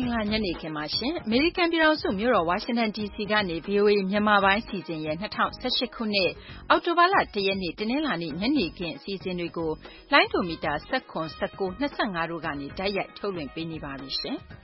င်္ဂလာညနေခင်းပါရှင်။ အမေရိကန်ပြည်ထောင်စုမြို့တော်ဝါရှင်တန်ဒီစီကနေ VOA မြန်မာပိုင်းအစီအစဉ်ရဲ့2018ခုနှစ်အောက်တိုဘာလ1ရက်နေ့တနင်္လာနေ့ညနေခင်းအစီအစဉ်တွေကိုလိုင်းဒိုမီတာ19 19 25တို့ကနေတိုက်ရိုက်ထုတ်လွှင့်ပေးနေပါပြီရှင်။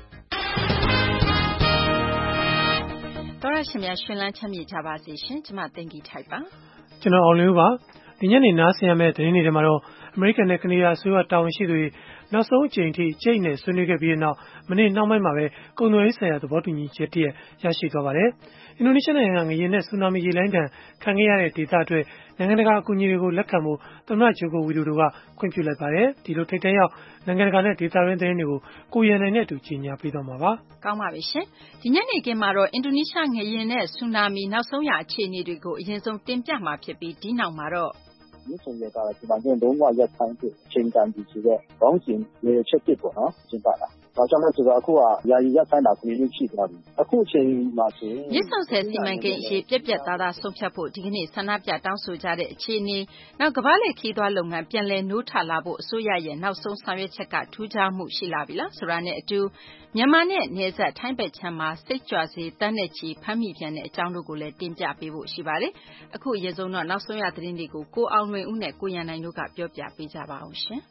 သောရရှင်များရှင်လန်းချမ်းမြေ့ကြပါစေရှင်။ကျွန်မသိင်္ဂီထိုက်ပါ။ကျွန်တော်အောင်လေးပါ။ဒီညနေနားဆင်ရမယ့်သတင်းတွေထဲမှာတော့အမေရိကန်နဲ့ကနေဒါအစိုးရတာဝန်ရှိသူတွေနောက်ဆုံးအကြိမ်ထိအကျိတ်နဲ့ဆွေးနွေးခဲ့ပြီးနောက်မနေ့နှောင်းပိုင်းမှာပဲကုန်သွယ်ရေးဆိုင်ရာသဘောတူညီချက်တည်းရရှိသွားပါတယ်။အင်ဒိုနီးရှားနိုင်ငံကငလျင်နဲ့ဆူနာမီရေလှိုင်းဒဏ်ခံခဲ့ရတဲ့ဒေသအတွက်နိုင်ငံတကာအကူအညီတွေကိုလက်ခံဖို့သမ္မတဂျိုကိုဝီဒိုဒိုကခွင့်ပြုလိုက်ပါတယ်။ဒီလိုထိပ်တန်းရောက်နိုင်ငံတကာနဲ့ဒေသတွင်းသတင်းတွေကိုကိုရန်နိုင်နဲ့အတူကြီးညာပေးသွားမှာပါ။ကောင်းပါပြီရှင်။ဒီညနေခင်းမှာတော့အင်ဒိုနီးရှားငလျင်နဲ့ဆူနာမီနောက်ဆုံးရအခြေအနေတွေကိုအရင်ဆုံးတင်ပြမှာဖြစ်ပြီးဒီနောက်မှာတော့目前也到了基本上龙华要参与情感地区的风险也确定过啊，知道了。好像那这个အခုကယာယီရပ်ဆိုင်တာကိုရင်းရှိသွားပြီအခုချိန်မှာဆိုရင်ရစ်ဆောင်ဆယ်စီမံကိန်းအရေးပြက်ပြက်သားသားဆုံးဖြတ်ဖို့ဒီကနေ့ဆန္ဒပြတောင်းဆိုကြတဲ့အခြေအနေနောက်ကမ္ဘာလှည့်ခီးသွွားလုပ်ငန်းပြန်လည်နိုးထလာဖို့အစိုးရရဲ့နောက်ဆုံးဆောင်ရွက်ချက်ကထူးခြားမှုရှိလာပြီလားဆိုတာနဲ့အတူမြန်မာနဲ့နယ်စပ်ထိုင်းဘက်ခြမ်းမှာစိတ်ကြွစေတန်းနဲ့ချီဖမ်းမိပြန်တဲ့အကြောင်းတို့ကိုလည်းတင်ပြပေးဖို့ရှိပါတယ်အခုအရင်ဆုံးတော့နောက်ဆုံးရသတင်းတွေကိုကိုအောင်လွင်ဦးနဲ့ကိုရန်နိုင်တို့ကပြောပြပေးကြပါအောင်ရှင်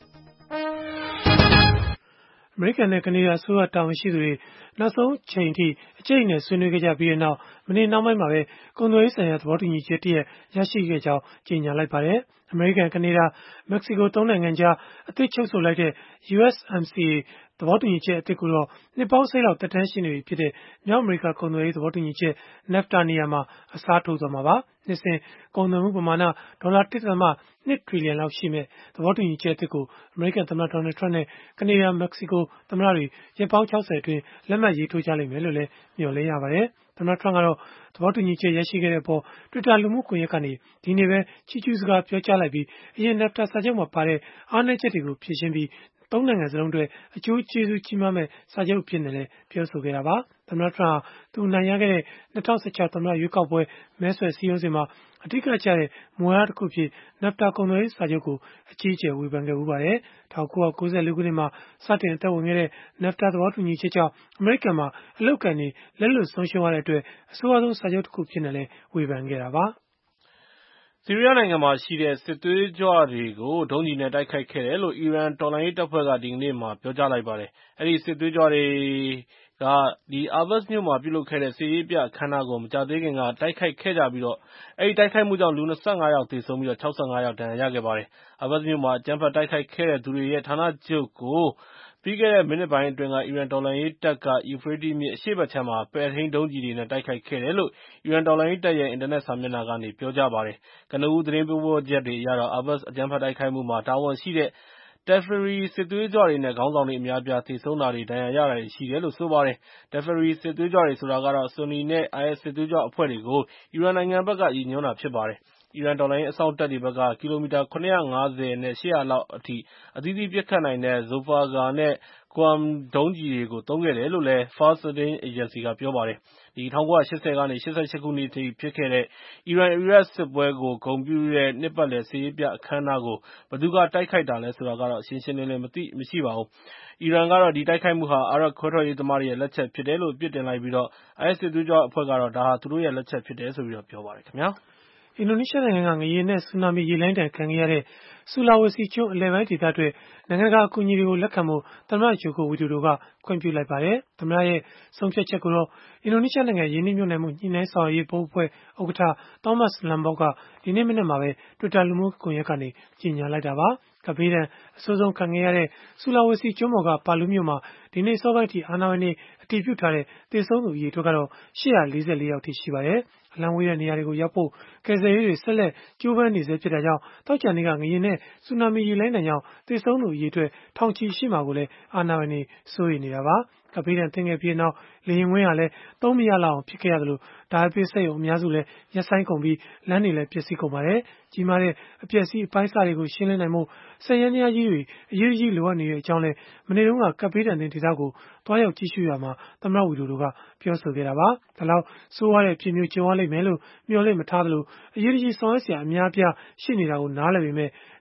အမေရိကန်နဲ့ကနေဒါအစိုးရတာဝန်ရှိသူတွေနောက်ဆုံးချိန်ထိအကျိတ်နဲ့ဆွေးနွေးခဲ့ကြပြီးနောက်မနေ့နောက်ပိုင်းမှာပဲကုန်သွယ်ရေးဆိုင်ရာသဘောတူညီချက်တည်းရရှိခဲ့ကြောင်းကြေညာလိုက်ပါတယ်။အမေရိကန်ကနေဒါမက္ကဆီကို၃နိုင်ငံကြားအသစ်ချုပ်ဆိုလိုက်တဲ့ USMCA သဘောတူညီချက်အသစ်ကိုတော့နှစ်ပေါင်း10လောက်သက်တမ်းရှိနေပြီဖြစ်တဲ့မြောက်အမေရိကကုန်သွယ်ရေးသဘောတူညီချက် NAFTA နေရာမှာအစားထိုးသွားမှာပါ။နှစ်စဉ်ကုန်သွယ်မှုပမာဏဒေါ်လာ1.2 ထရီလီယံလောက်ရှိမဲ့သဘောတူညီချက်အသစ်ကိုအမေရိကန်သမ္မတဒေါ်နယ်ထရန့်နဲ့ကနေဒါမက္ကဆီကိုသမ္မတတွေရက်ပေါင်း60အတွင်းလက်မှတ်ရေးထိုးကြလိမ့်မယ်လို့လည်းမျှော်လင့်ရပါတယ်။သမ္မတထရန့်ကတော့သဘောတူညီချက်ရရှိခဲ့တဲ့အပေါ် Twitter လူမှုကွန်ရက်ကနေဒီနေ့ပဲချီးကျူးစကားပြောကြားလိုက်ပြီးအရင် NAFTA စာချုပ်မှာပါတဲ့အားနည်းချက်တွေကိုဖြေရှင်းပြီးသုံးနိုင်ငံစလုံးအတွက်အကျိုးကျေးဇူးကြီးမားမဲ့စာချုပ်အဖြစ်နဲ့လည်းပြောဆိုခဲ့တာပါ။သမ္မတထရန့်သူအနိုင်ရခဲ့တဲ့2016သမ္မတရွေးကောက်ပွဲမဲဆွယ်စည်းရုံးစဉ်မှာအဓိကကျတဲ့မူဝါဒတစ်ခုဖြစ် NAFTA ကုန်သွယ်ရေးစာချုပ်ကိုအကြီးအကျယ်ဝေဖန်ခဲ့ဦးပါတယ်။1994ခုနှစ်မှာစတင်အသက်ဝင်ခဲ့တဲ့ NAFTA သဘောတူညီချက်ကြောင့်အမေရိကန်မှာအလုပ်အကိုင်တွေလက်လွတ်ဆုံးရှုံးရတဲ့အတွက်အဆိုးအဆုံးစာချုပ်တစ်ခုဖြစ်နေလဲဝေဖန်ခဲ့တာပါ။ဆီးရီးယားနိုင်ငံမှာရှိတဲ့စစ်သွေးကြွတွေကိုဒုံးကျည်နဲ့တိုက်ခိုက်ခဲ့တယ်လို့အီရန်တော်လှန်ရေးတပ်ဖွဲ့ကဒီကနေ့မှာပြောကြားလိုက်ပါတယ်။အဲဒီစစ်သွေးကြွတွေကAhvaz မြို့မှာပြုလုပ်ခဲ့တဲ့စစ်ရေးပြအခမ်းအနားကိုမကြာသေးခင်ကတိုက်ခိုက်ခဲ့ကြပြီးအဲဒီတိုက်ခိုက်မှုကြောင့်လူ25ယောက်သေဆုံးပြီး65ယောက်ဒဏ်ရာရခဲ့ပါတယ်။ Ahvaz မြို့မှာအကြမ်းဖက်တိုက်ခိုက်ခဲ့တဲ့သူတွေရဲ့ဌာနချုပ်ကိုပြီးခဲ့တဲ့မိနစ်ပိုင်းအတွင်းကအီရန်တော်လှန်ရေးတပ်ကယူဖရေးတီးမြစ်အရှေ့ဘက်ခြမ်းမှာပဲ့ထိန်းဒုံးကျည်တွေနဲ့တိုက်ခိုက်ခဲ့တယ်လို့အီရန်တော်လှန်ရေးတပ်ရဲ့အင်တာနက်စာမျက်နှာကနေပြောကြားပါတယ်။ကနဦးသတင်းပေးပို့ချက်တွေအရတော့Ahvazအကြမ်းဖက်တိုက်ခိုက်မှုမှာတာဝန်ရှိတဲ့ Tehfiri စစ်သွေးကြွတွေနဲ့ခေါင်းဆောင်တွေအများအပြားသေဆုံးတာတွေဒဏ်ရာရတာတွေရှိတယ်လို့ဆိုပါတယ်။ Tehfiri စစ်သွေးကြွတွေဆိုတာကတော့ ဆူနီနဲ့ IS စစ်သွေးကြွအဖွဲ့တွေကိုအီရန်နိုင်ငံဘက်ကရည်ညွှန်းတာဖြစ်ပါတယ်။အီရန်တော်လှန်ရေးအစောင့်တပ်တွေဘက်ကကီလိုမီတာ750 နဲ့ 800 လောက်အထိအသီးသီးပစ်ခတ်နိုင်တဲ့ Zolfaqar နဲ့ Qam ဒုံးကျည်တွေကိုသုံးခဲ့တယ်လို့လည်း Fars သတင်းအေဂျင်စီကပြောပါတယ်။ 1980 ကနေ 88 ခုနှစ်အထိဖြစ်ခဲ့တဲ့အီရန်-အီရတ်စစ်ပွဲကိုဂုဏ်ပြုတဲ့နှစ်ပတ်လည်စစ်ရေးပြအခမ်းအနားကိုဘယ်သူကတိုက်ခိုက်တာလဲဆိုတာကတော့ရှင်းရှင်းလင်းလင်းမရှိပါဘူး။အီရန်ကတော့ဒီတိုက်ခိုက်မှုဟာအာရပ်ခွဲထွက်ရေးသမားတွေရဲ့လက်ချက်ဖြစ်တယ်လို့အပြစ်တင်လိုက်ပြီးIS စစ်သွေးကြွအဖွဲ့ကတော့ဒါဟာသူတို့ရဲ့လက်ချက်ဖြစ်တယ်လို့ပြောပါတယ်ခင်ဗျာ။အင်ဒိုနီးရှားနိုင်ငံကငလျင်နဲ့ဆူနာမီရေလှိုင်းဒဏ်ခံခဲ့ရတဲ့ဆူလာဝေစီကျွန်းအလယ်ပိုင်းဒေသအတွက်နိုင်ငံတကာအကူအညီတွေကိုလက်ခံဖို့သမ္မတဂျိုကိုဝီဒိုဒိုကခွင့်ပြုလိုက်ပါတယ်။သမ္မတရဲ့ဆုံးဖြတ်ချက်ကိုတော့အင်ဒိုနီးရှားနိုင်ငံယင်းနှိမ့်ညွတ်နယ်မှုညှိနှိုင်းဆောင်ရွက်ရေးဘုတ်အဖွဲ့ဥက္ကဋ္ဌ Thomas Lembong ကဒီနေ့မနက်မှာပဲ Twitter လူမှုကွန်ရက်ကနေကြေညာလိုက်တာပါ။ကပ်ဘေးဒဏ်အဆိုးဆုံးခံခဲ့ရတဲ့ဆူလာဝေစီကျွန်းပေါ်ကပါလူးမြို့မှာဒီနေ့စောပိုင်းထိအာဏာပိုင်တွေအတည်ပြုထားတဲ့သေဆုံးသူအရေအတွက်ကတော့844ယောက်ထိရှိပါတယ်။အလှမ်းဝေးတဲ့နေရာတွေကိုရောက်ဖို့ကယ်ဆယ်ရေးတွေဆက်လက်ကြိုးပမ်းနေဆဲဖြစ်တာကြောင့်သောကြာနေ့ကငလျင်နဲ့ဆူနာမီရေလှိုင်းဒဏ်ကြောင့်သေဆုံးသူအရေအတွက်ထောင်ချီရှိမှာကိုလည်းအာဏာပိုင်တွေစိုးရိမ်နေတာပါ။ကပ်ဘေးဒဏ်သင့်ခဲ့ပြီးနောက်လေယာဉ်ကွင်းဟာလည်းသုံးမရလောက်အောင်ဖြစ်ခဲ့ရသလိုဓာတ်ပေးစက်ရုံအများစုလည်းရပ်ဆိုင်းကုန်ပြီးလမ်းတွေလည်းပျက်စီးကုန်ပါတယ်။ကြီးမားတဲ့အပျက်အစီးအပိုင်းအစတွေကိုရှင်းလင်းနိုင်ဖို့စက်ယန္တရားကြီးတွေအရေးတကြီးလိုအပ်နေတဲ့အကြောင်းလည်းမနေ့တုန်းကကပ်ဘေးဒဏ်သင့်ဒေသကိုသွားရောက်ကြည့်ရှုရာမှာသမ္မတဝီဒိုဒိုကပြောဆိုခဲ့တာပါ။ဒါလောက်ဆိုးရွားတဲ့အဖြစ်မျိုးကြုံရလိမ့်မယ်လို့မျှော်လင့်မထားသလိုအရေးတကြီးဆောင်ရွက်စရာအများအပြားရှိနေတာကိုနားလည်ပေမဲ့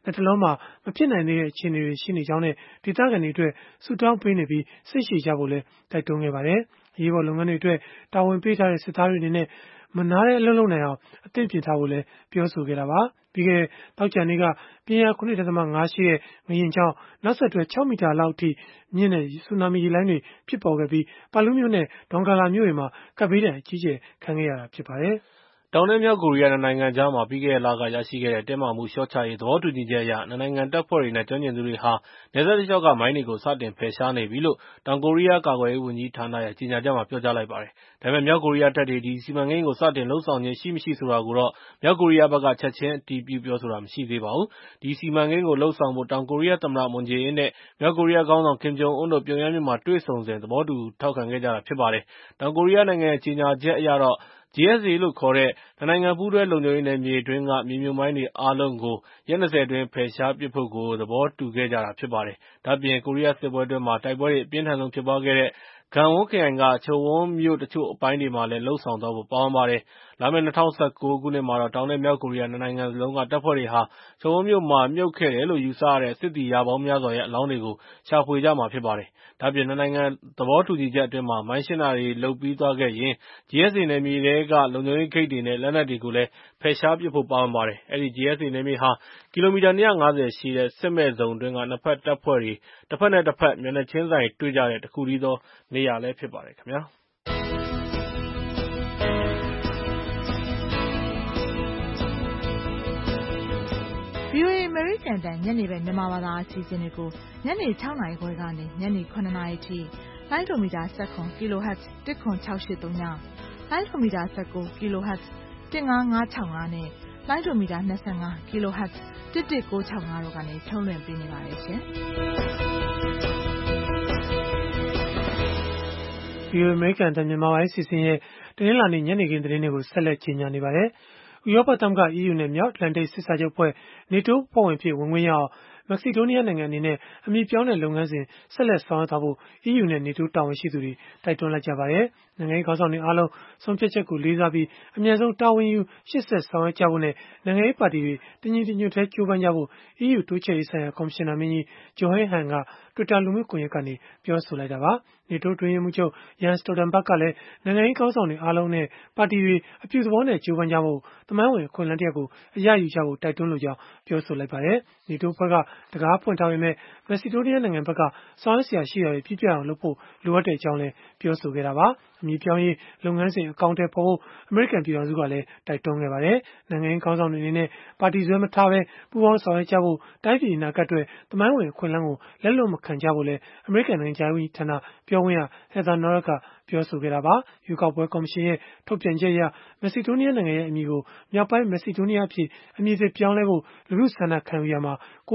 လက်တလုံးမှာမဖြစ်နိုင်သေးတဲ့အခြေအနေတွေရှိနေကြောင်းနဲ့ဒေသခံတွေအတွက်ဆုတောင်းပေးနေပြီးစိတ်ရှည်ကြဖို့လည်းတိုက်တွန်းခဲ့ပါတယ်။အရေးပေါ်လုပ်ငန်းတွေအတွက်တာဝန်ပေးထားတဲ့စစ်သားတွေအနေနဲ့မနာတဲ့အလုပ်လုပ်နိုင်အောင်အသင့်ပြင်ထားဖို့လည်းပြောဆိုခဲ့တာပါ။ပြီးခဲ့တဲ့တောက်ကြံနေ့ကပြင်းအား 9.5 ရှိတဲ့ငလျင်ကြောင့်နောက်ဆက်တွဲ6 မီတာလောက်အထိမြင့်တဲ့ဆူနာမီရေလှိုင်းတွေဖြစ်ပေါ်ခဲ့ပြီးပါလူးမြို့နဲ့ဒေါန်ဂါလာမြို့တွေမှာကပ်ဘေးဒဏ်အကြီးအကျယ်ခံခဲ့ရတာဖြစ်ပါတယ်။တောင်နဲ့မြောက်ကိုရီးယားနိုင်ငံကြားမှာပြီးခဲ့တဲ့လကရရှိခဲ့တဲ့တင်းမာမှုလျှော့ချရေးသဘောတူညီချက်အရနှစ်နိုင်ငံတပ်ဖွဲ့တွေနဲ့ကျွမ်းကျင်သူတွေဟာနယ်စပ်တလျှောက်ကမိုင်းတွေကိုစတင်ဖယ်ရှားနေပြီလို့တောင်ကိုရီးယားကာကွယ်ရေးဝန်ကြီးဌာနရဲ့ကြေညာချက်မှာပြောကြားလိုက်ပါတယ်။ဒါပေမဲ့မြောက်ကိုရီးယားတပ်တွေဒီစီမံကိန်းကိုစတင်လုပ်ဆောင်ခြင်းရှိမရှိဆိုတာကိုတော့မြောက်ကိုရီးယားဘက်ကချက်ချင်းအတည်ပြုပြောဆိုတာမရှိသေးပါဘူး။ဒီစီမံကိန်းကိုလုပ်ဆောင်ဖို့တောင်ကိုရီးယားသမ္မတမွန်ဂျေအင်းနဲ့မြောက်ကိုရီးယားခေါင်းဆောင်ကင်ဂျုံအွန်းတို့ပြုံယမ်းမြို့မှာတွေ့ဆုံစဉ်သဘောတူထောက်ခံခဲ့ကြတာဖြစ်ပါတယ်။တောင်ကိုရီးယားနိုင်ငံရဲ့ကြေညာချက်အရတော့GSA လို့ခေါ်တဲ့နိုင်ငံပူးတွဲလုံခြုံရေးနယ်မြေအတွင်းကမြေမြှုပ်မိုင်းတွေအားလုံးကိုရက် 20 အတွင်းဖယ်ရှားပစ်ဖို့ကိုသဘောတူခဲ့ကြတာဖြစ်ပါတယ်။ဒါ့အပြင်ကိုရီးယားစစ်ပွဲအတွင်းမှာတိုက်ပွဲတွေအပြင်းထန်ဆုံးဖြစ်ပွားခဲ့တဲ့ဂန်ဝန်းခရိုင်ကချိုဝွန်းမြို့တချို့အပိုင်းတွေမှာလည်းလှုပ်ဆောင်သွားဖို့ပါဝင်ပါတယ်။လာမယ့်2019 ခုနှစ်မှာတော့တောင်နဲ့မြောက်ကိုရီးယားနှစ်နိုင်ငံစလုံးကတပ်ဖွဲ့တွေဟာချိုဝွန်းမြို့မှာမြုပ်ခဲ့တယ်လို့ယူဆရတဲ့စစ်သည်ရာပေါင်းများစွာရဲ့အလောင်းတွေကိုရှာဖွေကြမှာဖြစ်ပါတယ်။ဒါ့အပြင်နှစ်နိုင်ငံသဘောတူညီချက်အတွင်းမှာမိုင်းရှင်းတာတွေလုပ်ပြီးသွားခဲ့ရင် GSA နယ်မြေထဲကလုံခြုံရေးဂိတ်တွေနဲ့လက်နက်တွေကိုလည်းဖယ်ရှားပစ်ဖို့ပါဝင်ပါတယ်။အဲဒီ GSA နယ်မြေဟာကီလိုမီတာ 250 ရှည်တဲ့စစ်မဲ့ဇုံအတွင်းကနှစ်ဖက်တပ်ဖွဲ့တွေတစ်ဖက်နဲ့တစ်ဖက်မျက်နှာချင်းဆိုင်တွေ့ကြတဲ့တခုတည်းသောနေရာလည်းဖြစ်ပါတယ်ခင်ဗျာ။ VOA အမေရိကန်တန်ညနေပဲမြန်မာဘာသာအစီအစဉ်တွေကိုညနေ 6 နာရီခွဲကနေညနေ 9 နာရီထိလိုင်းဒိုမီတာ17 kHz 10683ညလိုင်းဒိုမီတာ19 kHz 15565နဲ့လိုင်းဒိုမီတာ25 kHz 11965တို့ကနေထုတ်လွှင့်ပေးနေပါတယ်ရှင်။ VOA အမေရိကန်တန်မြန်မာပိုင်းအစီအစဉ်ရဲ့တနင်္လာနေ့ညနေခင်းသတင်းတွေကိုဆက်လက်ကြီးညာနေပါတယ်။ဥရောပသမဂ္ဂ EU နဲ့မြောက်အတ္တလန်တိတ်စစ်စာချုပ်အဖွဲ့ NATO အဖွဲ့ဝင်ဖြစ်ဝင်ခွင့်ရအောင်မက်ဆီဒိုးနီးယားနိုင်ငံအနေနဲ့အမည်ပြောင်းတဲ့လုပ်ငန်းစဉ်ဆက်လက်ဆောင်ရွက်သွားဖို့ EU နဲ့ NATO တာဝန်ရှိသူတွေတိုက်တွန်းလိုက်ကြပါတယ်။နိုင်ငံရေးခေါင်းဆောင်တွေအားလုံးဆုံးဖြတ်ချက်ကိုလေးစားပြီးအမြန်ဆုံးတာဝန်ယူရှေ့ဆက်ဆောင်ရွက်ကြဖို့နဲ့နိုင်ငံရေးပါတီတွေတညီတညွတ်တည်းကြိုးပမ်းကြဖို့ EU တိုးချဲ့ရေးဆိုင်ရာကော်မရှင်နာမင်းကြီး Johannes Hahn က Twitter လူမှုကွန်ရက်ကနေပြောဆိုလိုက်တာပါ။ NATO အတွင်းရေးမှူးချုပ် Jens Stoltenberg ကလည်းနိုင်ငံရေးခေါင်းဆောင်တွေအားလုံးနဲ့ပါတီတွေအပြုသဘောနဲ့ကြိုးပမ်းကြဖို့သမိုင်းဝင်အခွင့်အလမ်းတရပ်ကိုအရယူကြဖို့တိုက်တွန်းလိုကြောင်းပြောဆိုလိုက်ပါတယ်။ NATO အဖွဲ့ကတကားဖွင့်ထားပေမဲ့မက်ဆီဒိုးနီးယားနိုင်ငံဘက်ကဆောင်ရွက်စရာရှိတာတွေပြည့်ပြည့်အောင်လုပ်ဖို့လိုအပ်တဲ့အကြောင်းလည်းပြောဆိုခဲ့တာပါ။အမည်ပြောင်းရေးလုပ်ငန်းစဉ်အကောင့်ထဲပေါ်ဖို့အမေရိကန်ပြည်ထောင်စုကလည်းတိုက်တွန်းခဲ့ပါတယ်။နိုင်ငံရေးခေါင်းဆောင်တွေအနေနဲ့ပါတီစွဲမထားဘဲပူးပေါင်းဆောင်ရွက်ကြဖို့တိုင်းပြည်အနာဂတ်အတွက်သမိုင်းဝင်အခွင့်အလမ်းကိုလက်လွတ်မခံကြဖို့လည်းအမေရိကန်နိုင်ငံခြားရေးဌာနပြောခွင့်ရ Heather Nauert ကပြောဆိုခဲ့တာပါ။ရွေးကောက်ပွဲကော်မရှင်ရဲ့ထုတ်ပြန်ချက်အရမက်ဆီဒိုးနီးယားနိုင်ငံရဲ့အမည်ကိုမြောက်ပိုင်းမက်ဆီဒိုးနီးယားအဖြစ်အမည်သစ်ပြောင်းလဲဖို့လူထုဆန္ဒခံယူရာမှာ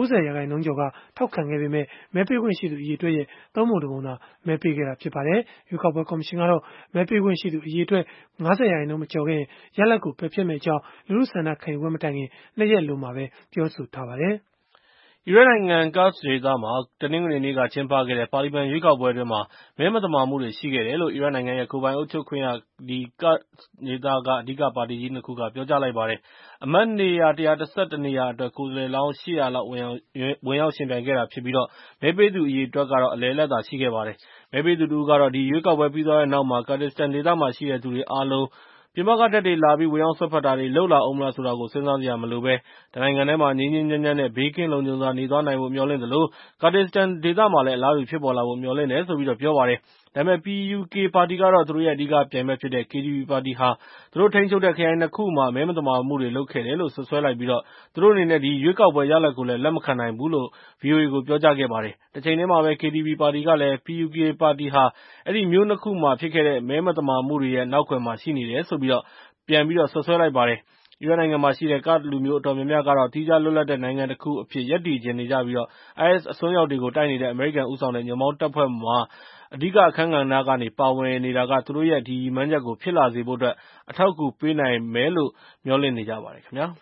90% ကျော်ကထောက်ခံခဲ့ပေမဲ့မဲပေးခွင့်ရှိသူအရေအတွက်ရဲ့3 ပုံ 1 ပုံသာမဲပေးခဲ့တာဖြစ်ပါတယ်။ရွေးကောက်ပွဲကော်မရှင်ကတော့မဲပေးခွင့်ရှိသူအရေအတွက် 50% မကျော်ခဲ့ရင်ရလဒ်ကိုပယ်ဖျက်မယ့်အကြောင်းလူထုဆန္ဒခံယူပွဲမတိုင်ခင်2 ရက်အလိုမှာပဲပြောဆိုထားပါတယ်။အီရတ်နိုင်ငံ Kursk ဒေသမှာတနင်္ဂနွေနေ့ကကျင်းပခဲ့တဲ့ပါလီမန်ရွေးကောက်ပွဲအတွင်းမဲမသမာမှုတွေရှိခဲ့တယ်လို့အီရတ်နိုင်ငံရဲ့ကိုယ်ပိုင်အုပ်ချုပ်ခွင့်ရ Kurd ဒေသကအဓိကပါတီကြီး 2 ခုကပြောကြားလိုက်ပါတယ်။အမတ်နေရာ 111 နေရာအတွက်ကိုယ်စားလှယ်လောင်း 800 လောက်ဝင်ရောက်ယှဉ်ပြိုင်ခဲ့တာဖြစ်ပြီးမဲပေးသူအရေအတွက်ကတော့အလယ်အလတ်သာရှိခဲ့ပါတယ်။မဲပေးသူတဦးကတော့ဒီရွေးကောက်ပွဲပြီးသွားတဲ့နောက် Kurdistan ဒေသမှာရှိတဲ့သူတွေအားလုံးပြင်ပကတပ်တွေလာပြီးဝင်ရောက်စွက်ဖက်တာတွေလုပ်လာဦးမလားဆိုတာကိုစဉ်းစားစရာမလိုဘဲတနိုင်ငံထဲမှာငြိမ်းငြိမ်းချမ်းချမ်းနဲ့ဘေးကင်းလုံခြုံစွာနေသွားနိုင်ဖို့မျှော်လင့်သလို Kurdistan ဒေသမှာလည်းအလားတူဖြစ်ပေါ်လာဖို့မျှော်လင့်တယ်လို့ပြောပါတယ်။ ဒါပေမဲ့ PUK ပါတီကတော့သူတို့ရဲ့အဓိကပြိုင်ဘက်ဖြစ်တဲ့ KDP ပါတီဟာသူတို့ထိန်းချုပ်တဲ့ခရိုင် 2 ခုမှာမဲမသမာမှုတွေလုပ်ခဲ့တယ်လို့စွပ်စွဲလိုက်ပြီးသူတို့အနေနဲ့ဒီရွေးကောက်ပွဲရလဒ်ကိုလည်းလက်မခံနိုင်ဘူးလို့ VOA ကိုပြောကြားခဲ့ပါတယ်။ တချိန်တည်းမှာပဲ KDP ပါတီကလည်း PUK ပါတီဟာအဲဒီမြို့ 2 ခုမှာဖြစ်ခဲ့တဲ့မဲမသမာမှုတွေရဲ့နောက်ကွယ်မှာရှိနေတယ်လို့ပြန်ပြီးစွပ်စွဲလိုက်ပါတယ်။ အီရတ်နိုင်ငံမှာရှိတဲ့ကာ့ဒ်လူမျိုးအတော်များများကတော့သီးခြားလွတ်လပ်တဲ့နိုင်ငံတခုအဖြစ်ရပ်တည်ချင်နေကြပြီးIS အစွန်းရောက်တွေကိုတိုက်နေတဲ့အမေရိကန်ဦးဆောင်တဲ့ညွန့်ပေါင်းတပ်ဖွဲ့မှာအဓိကအခန်းကဏ္ဍကနေပါဝင်နေတာကသူတို့ရဲ့ဒီရည်မှန်းချက်ကိုဖြစ်လာစေဖို့အတွက်အထောက်အကူပေးနိုင်မယ်လို့မျှော်လင့်နေကြပါတယ်ခင်ဗျာ။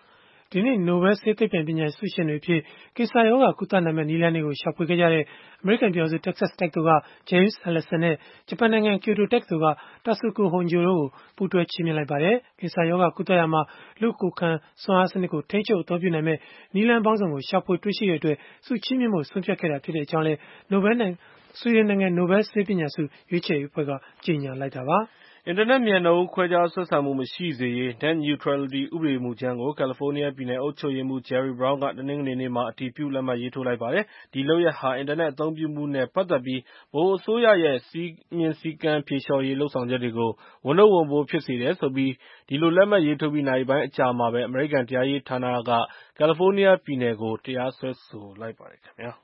ဒီနေ့နိုဘယ်ဆေးသိပ္ပံပညာဆုရှင်တွေအဖြစ်ကင်ဆာရောဂါကုသနိုင်မယ့်နည်းလမ်းတွေကိုရှာဖွေခဲ့ကြတဲ့အမေရိကန်ပြည်ထောင်စု Texas တက္ကသိုလ်က James Allison နဲ့ဂျပန်နိုင်ငံ Kyoto တက္ကသိုလ်က Tasuku Honjo တို့ကိုပူးတွဲချီးမြှင့်လိုက်ပါတယ်။ ကင်ဆာရောဂါကုသရာမှာလူ့ကိုယ်ခံစွမ်းအားစနစ်ကိုထိန်းချုပ်အသုံးပြုနိုင်မယ့်နည်းလမ်းပေါင်းစုံကိုရှာဖွေတွေ့ရှိတဲ့အတွက်ဆုချီးမြှင့်ဖို့ဆုံးဖြတ်ခဲ့တာဖြစ်ကြောင်းလည်းဆွီဒင်နိုင်ငံနိုဘယ်ဆေးပညာဆုရွေးချယ်ရေးအဖွဲ့ကကြေညာလိုက်တာပါ။အင်တာနက်မြန်နှုန်းခွဲခြားဆက်ဆံမှုမရှိစေရေး Net Neutrality ဥပဒေမူကြမ်းကိုကယ်လီဖိုးနီးယားပြည်နယ်အုပ်ချုပ်ရေးမှူး Jerry Brown ကတနင်္ဂနွေနေ့မှာအတည်ပြုလက်မှတ်ရေးထိုးလိုက်ပါတယ်။ ဒီလုပ်ရပ်ဟာအင်တာနက်အသုံးပြုမှုနဲ့ပတ်သက်ပြီးဗဟိုအစိုးရရဲ့စည်းမျဉ်းစည်းကမ်းဖြေလျှော့ရေးလုပ်ဆောင်ချက်တွေကိုဝန်ထုပ်ဝန်ပိုးဖြစ်စေတယ်ဆိုပြီးဒီလိုလက်မှတ်ရေးထိုးပြီးနာရီပိုင်းအကြာမှာပဲအမေရိကန်တရားရေးဌာနကကယ်လီဖိုးနီးယားပြည်နယ်ကိုတရားစွဲဆိုလိုက်ပါတယ်ခင်ဗျာ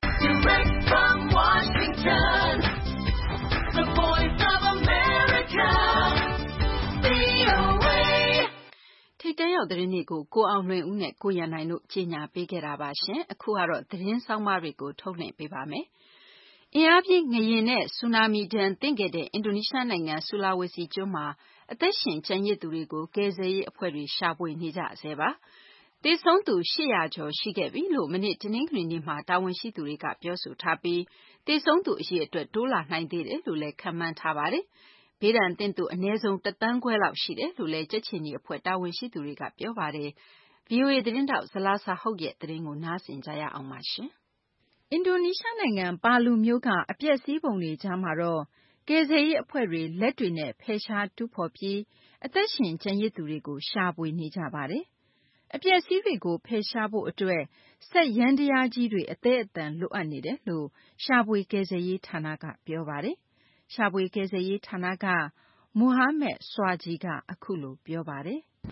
ထိပ်တန်းရောက်သတင်းတွေကိုကိုအောင်လွင်ဦးနဲ့ကိုရန်နိုင်တို့ကြီးညာပေးခဲ့တာပါရှင်။အခုကတော့သတင်းဆောင်းပါးတွေကိုထုတ်လွှင့်ပေးပါမယ်။အင်အားပြင်းငလျင်နဲ့ဆူနာမီဒဏ်သင့်ခဲ့တဲ့အင်ဒိုနီးရှားနိုင်ငံဆူလာဝေစီကျွန်းမှာအသက်ရှင်ကျန်ရစ်သူတွေကိုကယ်ဆယ်ရေးအဖွဲ့တွေရှာဖွေနေကြဆဲပါ။သေဆုံးသူ800ကျော်ရှိခဲ့ပြီလို့မနေ့တနင်္ဂနွေနေ့မှာတာဝန်ရှိသူတွေကပြောဆိုထားပြီးသေဆုံးသူအရေအတွက်တိုးလာနိုင်သေးတယ်လို့လည်းခန့်မှန်းထားပါတယ်။ဘေးဒဏ်သင့်သူအနည်းဆုံး1.5 သန်းလောက်ရှိတယ်လို့လည်းကြက်ခြေနီအဖွဲ့တာဝန်ရှိသူတွေကပြောပါတယ်။ VOA သတင်းထောက်ဇလာဆာဟုတ်ရဲ့သတင်းကိုနားဆင်ကြရအောင်ပါရှင်။အင်ဒိုနီးရှားနိုင်ငံပါလူမြို့ကအပျက်အစီးပုံတွေကြားမှာတော့ကယ်ဆယ်ရေးအဖွဲ့တွေလက်တွေနဲ့ဖယ်ရှားတူးဖော်ပြီးအသက်ရှင်ကျန်ရစ်သူတွေကိုရှာဖွေနေကြပါတယ်။အပျက်အစီးတွေကိုဖယ်ရှားဖို့အတွက်စက်ယန္တရားကြီးတွေအသည်းအသန်လိုအပ်နေတယ်လို့ရှာဖွေကယ်ဆယ်ရေးဌာနကပြောပါတယ်။ရှာဖွေကယ်ဆယ်ရေးဌာနကမူဟာမက်ဆွာဂျီကအခုလိုပြောပါတယ်။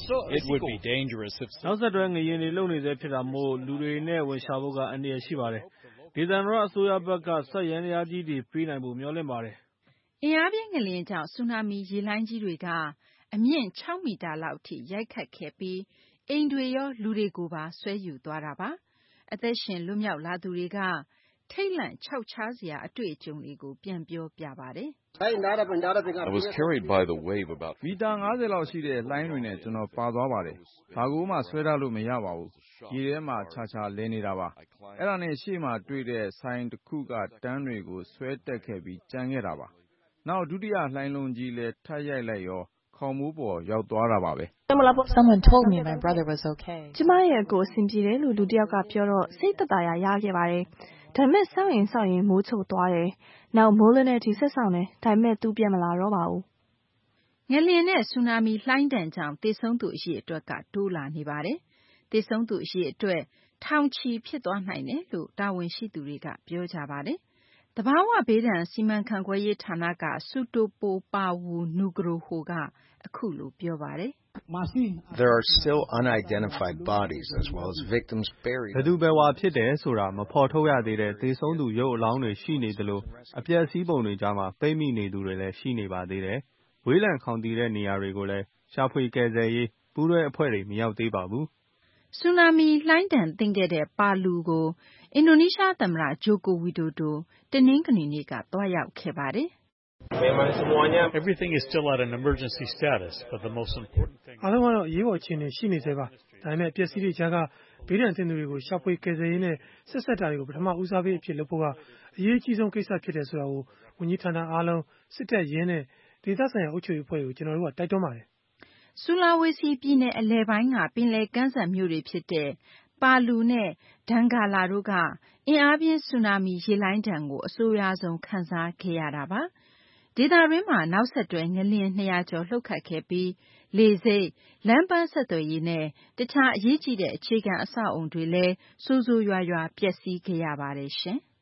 "နောက်ဆက်တွဲငလျင်တွေလှုပ်နေဆဲဖြစ်တာမို့လူတွေနဲ့ဝင်ရှာဖို့ကအန္တရာယ်ရှိပါတယ်။ဒေသန္တရအစိုးရဘက်ကစက်ယန္တရားကြီးတွေပေးနိုင်ဖို့မျှော်လင့်ပါတယ်။ " အင်အားပြင်းငလျင်ကြောင့်ဆူနာမီရေလှိုင်းကြီးတွေကအမြင့်6 မီတာလောက်ထိရိုက်ခတ်ခဲ့ပြီးအိမ်တွေရောလူတွေကိုပါဆွဲယူသွားတာပါ။အသက်ရှင်လွတ်မြောက်လာသူတွေကထိတ်လန့်ခြောက်ခြားစရာအတွေ့အကြုံတွေကိုပြန်ပြောပြပါတယ်။ "မီတာ50လောက်ရှိတဲ့လှိုင်းတွေနဲ့ကျနော်ပါသွားပါတယ်။ဘာကိုမှဆွဲထားလို့မရပါဘူး။ရေထဲမှာချာချာလဲနေတာပါ။အဲဒါနဲ့ရှေ့မှာတွေ့တဲ့ဆိုင်တခုကတန်းတွေကိုဆွဲတက်ခဲ့ပြီးကျန်ခဲ့တာပါ။နောက်ဒုတိယလှိုင်းလုံးကြီးလည်းထပ်ရိုက်လိုက်ရောခေါင်မိုးပေါ်ရောက်သွားတာပါပဲ။" "ကျမရဲ့အကိုအဆင်ပြေတယ်လို့လူတယောက်ကပြောတော့စိတ်သက်သာရာရခဲ့ပါတယ်။ဒါပေမဲ့စောင့်ရင်မိုးချုပ်သွားတယ်။နောက်မိုးလင်းတဲ့အထိဆက်စောင့်တယ်ဒါပေမဲ့သူပြန်မလာတော့ပါဘူး။ " ငလျင်နဲ့ဆူနာမီလှိုင်းဒဏ်ကြောင့်သေဆုံးသူအရေအတွက်ကတိုးလာနေပါတယ်။သေဆုံးသူအရေအတွက်ထောင်ချီဖြစ်သွားနိုင်တယ်လို့တာဝန်ရှိသူတွေကပြောကြပါတယ်။သဘာဝဘေးဒဏ်စီမံခန့်ခွဲရေးဌာနကဆူတိုပိုပါဝူနူဂရိုဟိုကအခုလိုပြောပါတယ်။ "ဘယ်သူဘယ်ဝါဖြစ်တယ်ဆိုတာမဖော်ထုတ်ရသေးတဲ့သေဆုံးသူရုပ်အလောင်းတွေရှိနေသလိုအပျက်အစီးပုံတွေကြားမှာပိတ်မိနေသူတွေလည်းရှိနေပါသေးတယ်။ဝေးလံခေါင်သီတဲ့နေရာတွေကိုလည်းရှာဖွေကယ်ဆယ်ရေးပူးတွဲအဖွဲ့တွေမရောက်သေးပါဘူး။ " ဆူနာမီလှိုင်းဒဏ်သင့်ခဲ့တဲ့ပါလူကိုအင်ဒိုနီးရှားသမ္မတဂျိုကိုဝီဒိုဒိုတနင်္ဂနွေနေ့ကသွားရောက်ခဲ့ပါတယ်။ "အားလုံးကတော့အရေးပေါ်အခြေအနေရှိနေဆဲပါ။ဒါပေမဲ့အပျက်အစီးတွေကြားကဘေးဒဏ်သင့်သူတွေကိုရှာဖွေကယ်ဆယ်ရေးနဲ့ဆက်စပ်တာတွေကိုပထမဦးစားပေးအဖြစ်လုပ်ဖို့ကအရေးအကြီးဆုံးကိစ္စဖြစ်တယ်ဆိုတာကိုဝန်ကြီးဌာနအားလုံးစစ်တပ်ရဲနဲ့ဒေသဆိုင်ရာအုပ်ချုပ်ရေးအဖွဲ့တွေကိုကျနော်တို့ကတိုက်တွန်းပါတယ်။ " ဆူလာဝေစီပြည်နယ်အလယ်ပိုင်းကပင်လယ်ကမ်းစပ်မြို့တွေဖြစ်တဲ့ပါလူနဲ့ဒန်ဂါလာတို့ကအင်အားပြင်းဆူနာမီရေလှိုင်းဒဏ်ကိုအဆိုးရွားဆုံးခံစားခဲ့ရတာပါ။ဒေသတွင်းမှာနောက်ဆက်တွဲငလျင်200ကျော်လှုပ်ခတ်ခဲ့ပြီးလေဆိပ်၊လမ်းပန်းဆက်သွယ်ရေးနဲ့တခြားအရေးကြီးတဲ့အခြေခံအဆောက်အအုံတွေလည်းဆိုးဆိုးရွားရွားပျက်စီးခဲ့ရပါတယ်ရှင်။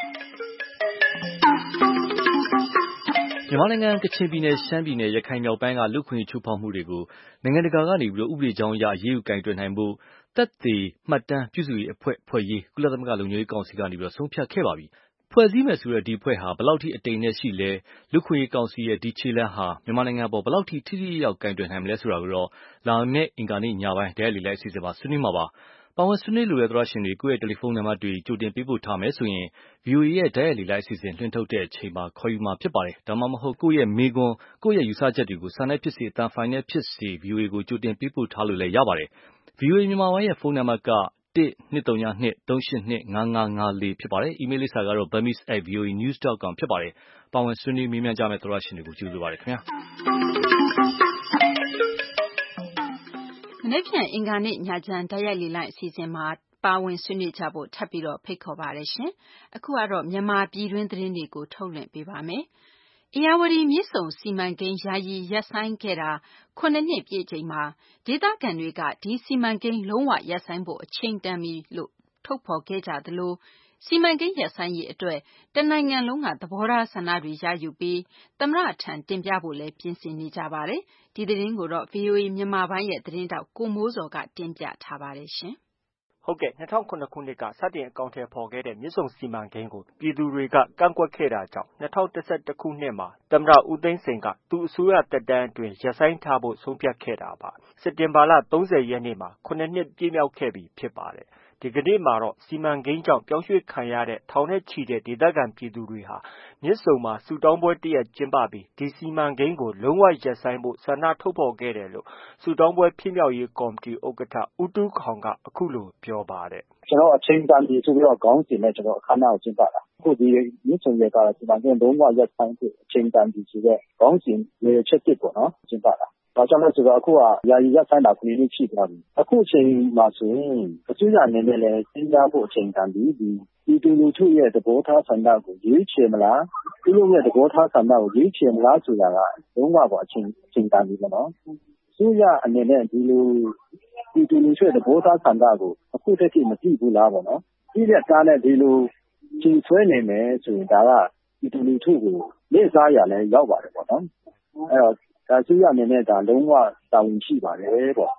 မြန်မာနိုင်ငံကချင်ပြည်နယ်ရှမ်းပြည်နယ်ရခိုင်မြောက်ပိုင်းကလူ့အခွင့်အရေးချိုးဖောက်မှုတွေကိုနိုင်ငံတကာကနေဥပဒေကြောင်းအရအရေးယူကိုင်တွယ်နိုင်ဖို့သက်သေမှတ်တမ်းပြုစုရေးအဖွဲ့ဖွဲ့ရေးကုလသမဂ္ဂလုံခြုံရေးကောင်စီကနေဆုံးဖြတ်ခဲ့ပါပြီ။ဖွဲ့စည်းမယ်ဆိုတဲ့ဒီအဖွဲ့ဟာဘယ်လောက်ထိအတိမ်အနက်ရှိလဲလူ့အခွင့်အရေးကောင်စီရဲ့ဒီခြေလှမ်းဟာမြန်မာနိုင်ငံအပေါ်ဘယ်လောက်ထိထိထိရောက်ကိုင်တွယ်နိုင်မလဲဆိုတာကိုတော့လာမယ့်အင်္ဂါနေ့ညပိုင်းတိုက်ရိုက်လေ့လာအစီအစဉ်မှာဆွေးနွေးမှာပါ။ပါဝင်ဆွေးနွေးလိုတဲ့သောတရှင်တွေကိုယ့်ရဲ့တယ်လီဖုန်းနံပါတ်တွေကြိုတင်ပေးပို့ထားမယ်ဆိုရင် VOA ရဲ့တိုက်ရိုက်လေ့လာအစီအစဉ်လွှင့်ထုတ်တဲ့အချိန်မှာခေါ်ယူမှာဖြစ်ပါတယ်။ဒါမှမဟုတ်ကိုယ့်ရဲ့မေးခွန်းကိုယ့်ရဲ့ယူဆချက်တွေကိုစာနဲ့ဖြစ်စေအသံဖိုင်နဲ့ဖြစ်စေ VOA ကိုကြိုတင်ပေးပို့ထားလို့လည်းရပါတယ်။ VOA မြန်မာပိုင်းရဲ့ဖုန်းနံပါတ်က1-202-382-5554ဖြစ်ပါတယ်။ အီးမေးလ်လိပ်စာကတော့ burmese@voanews.com ဖြစ်ပါတယ်။ပါဝင်ဆွေးနွေးမေးမြန်းကြမယ့်သောတရှင်တွေကိုကျေးဇူးပါရစေခင်ဗျာ။မနေ့ဖြန်အင်္ဂါနေ့ညချမ်းတိုက်ရိုက်လေလံအစီအစဉ်မှာပါဝင်ဆွေးနွေးကြဖို့ထပ်ပြီးဖိတ်ခေါ်ပါတယ်ရှင်။အခုကတော့မြန်မာပြည်တွင်းသတင်းတွေကိုထုတ်လွှင့်ပေးပါမယ်။ဧရာဝတီမြစ်ဆုံစီမံကိန်းယာယီရပ်ဆိုင်းခဲ့တာ9 နှစ်ပြည့်ချိန်မှာဒေသခံတွေကဒီစီမံကိန်းလုံးဝရပ်ဆိုင်းဖို့အချိန်တန်ပြီလို့ထုတ်ဖော်ခဲ့ကြသလိုစီမံကိန်းရပ်ဆိုင်းရေးအတွက်တနိုင်ငံလုံးကသဘောထားဆန္ဒတွေရယူပြီးသမ္မတထံတင်ပြဖို့လည်းပြင်ဆင်နေကြပါတယ်။ဒီသတင်းကိုတော့ VOA မြန်မာပိုင်းရဲ့သတင်းတောက်ကိုမိုးစော်ကတင်ပြထားပါတယ်ရှင်။ဟုတ်ကဲ့2009ခုနှစ်ကစတင်အကောင့်ထဲပေါ်ခဲ့တဲ့မြစ်ဆုံစီမံကိန်းကိုပြည်သူတွေကကန့်ကွက်ခဲ့တာကြောင့်2011ခုနှစ်မှာသမ္မတဦးသိန်းစိန်ကသူ့အစိုးရတက်တန်းအတွင်းရပ်ဆိုင်းထားဖို့ဆုံးဖြတ်ခဲ့တာပါစက်တင်ဘာလ30ရက်နေ့မှာ9နှစ်ပြည့်မြောက်ခဲ့ပြီဖြစ်ပါတယ်ဒီကနေ့မှာတော့စီမံကိန်းကြောင့်ပြောင်းရွှေ့ခံရတဲ့ထောင်နဲ့ချီတဲ့ဒေသခံပြည်သူတွေဟာမြစ်ဆုံမှာဆူတောင်းပွဲတရက်ကျင်းပပြီးဒီစီမံကိန်းကိုလုံးဝရပ်ဆိုင်းဖို့ဆန္ဒထုတ်ဖော်ခဲ့တယ်လို့ဆူတောင်းပွဲဖြစ်မြောက်ရေးကော်မတီဥက္ကဋ္ဌဦးတူးခေါင်ကအခုလိုပြောပါတယ်ကျွန်တော်အချိန်တန်ပြီဆိုပြီးတော့ခေါင်းစဉ်နဲ့ကျွန်တော်အခမ်းအနားကိုကျင်းပတာအခုဒီမြစ်ဆုံရဲ့ကစီမံကိန်းလုံးဝရပ်ဆိုင်းဖို့အချိန်တန်ပြီဆိုတော့ခေါင်းစဉ်ရည်ချက်တစ်ပေါ့နော်ကျင်းပတာဘာကြောင့်လဲဆိုတော့အခုကယာယီရပ်ဆိုင်းတာ9နှစ်ရှိသွားပြီအခုအချိန်မှာဆိုရင်အစိုးရအနေနဲ့လည်းစဉ်းစားဖို့အချိန်တန်ပြီဒီတူလူထုရဲ့သဘောထားဆန္ဒကိုရွေးချယ်မလားသူတို့ရဲ့သဘောထားဆန္ဒကိုရွေးချယ်မလားဆိုတာကလုံးဝပေါ့အချိန်တန်ပြီပေါ့နော်အစိုးရအနေနဲ့ဒီလိုတူလူထုရဲ့သဘောထားဆန္ဒကိုအခုတည်းကမကြည့်ဘူးလားပေါ့နော်ဒီတဲ့ကားနဲ့ဒီလိုချိန်ဆွဲနေမယ်ဆိုရင်ဒါကတူလူထုကိုလက်စားရလဲရောက်ပါတယ်ပေါ့နော်အဲ့တော့ဒါဆိုရအနေနဲ့ဒါလုံးဝတာဝန်ရှိပါတယ်ပေါ့